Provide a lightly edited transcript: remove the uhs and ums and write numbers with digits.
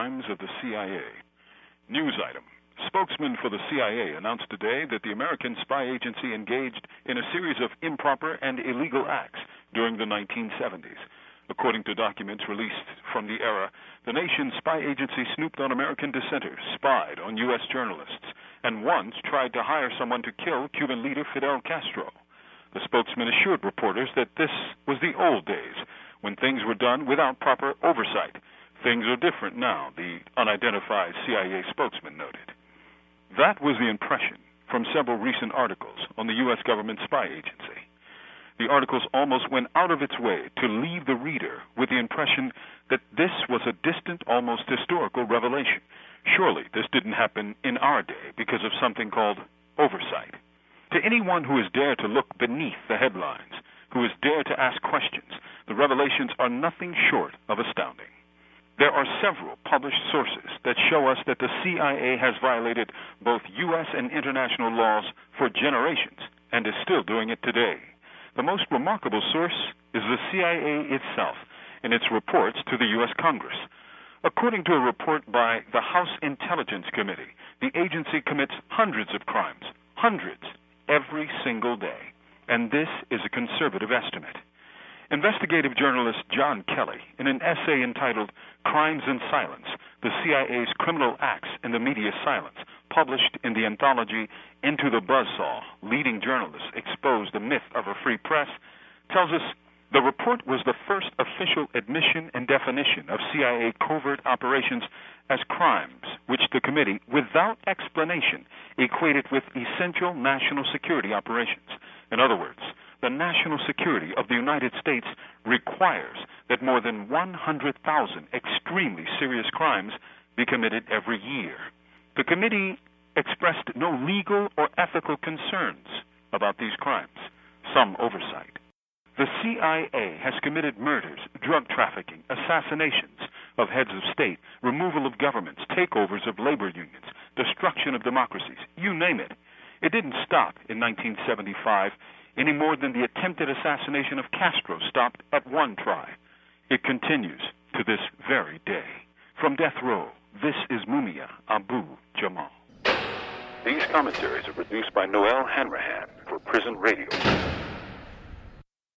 crimes of the CIA. News item. Spokesman for the CIA announced today that the American spy agency engaged in a series of improper and illegal acts during the 1970s. According to documents released from the era, the nation's spy agency snooped on American dissenters, spied on U.S. journalists, and once tried to hire someone to kill Cuban leader Fidel Castro. The spokesman assured reporters that this was the old days, when things were done without proper oversight. Things are different now, the unidentified CIA spokesman noted. That was the impression from several recent articles on the U.S. government spy agency. The articles almost went out of its way to leave the reader with the impression that this was a distant, almost historical revelation. Surely this didn't happen in our day because of something called oversight. To anyone who has dared to look beneath the headlines, who has dared to ask questions, the revelations are nothing short of astounding. There are several published sources that show us that the CIA has violated both U.S. and international laws for generations and is still doing it today. The most remarkable source is the CIA itself in its reports to the U.S. Congress. According to a report by the House Intelligence Committee, the agency commits hundreds of crimes, hundreds, every single day. And this is a conservative estimate. Investigative journalist John Kelly, in an essay entitled Crimes in Silence, the CIA's Criminal Acts and the Media's Silence, published in the anthology Into the Buzzsaw, Leading Journalists Expose the Myth of a Free Press, tells us the report was the first official admission and definition of CIA covert operations as crimes, which the committee, without explanation, equated with essential national security operations. In other words, the national security of the United States requires that more than 100,000 extremely serious crimes be committed every year. The committee expressed no legal or ethical concerns about these crimes, some oversight. The CIA has committed murders, drug trafficking, assassinations of heads of state, removal of governments, takeovers of labor unions, destruction of democracies, you name it. It didn't stop in 1975 any more than the attempted assassination of Castro stopped at one try. It continues to this very day. From death row, this is Mumia Abu Jamal. These commentaries are produced by Noel Hanrahan for Prison Radio.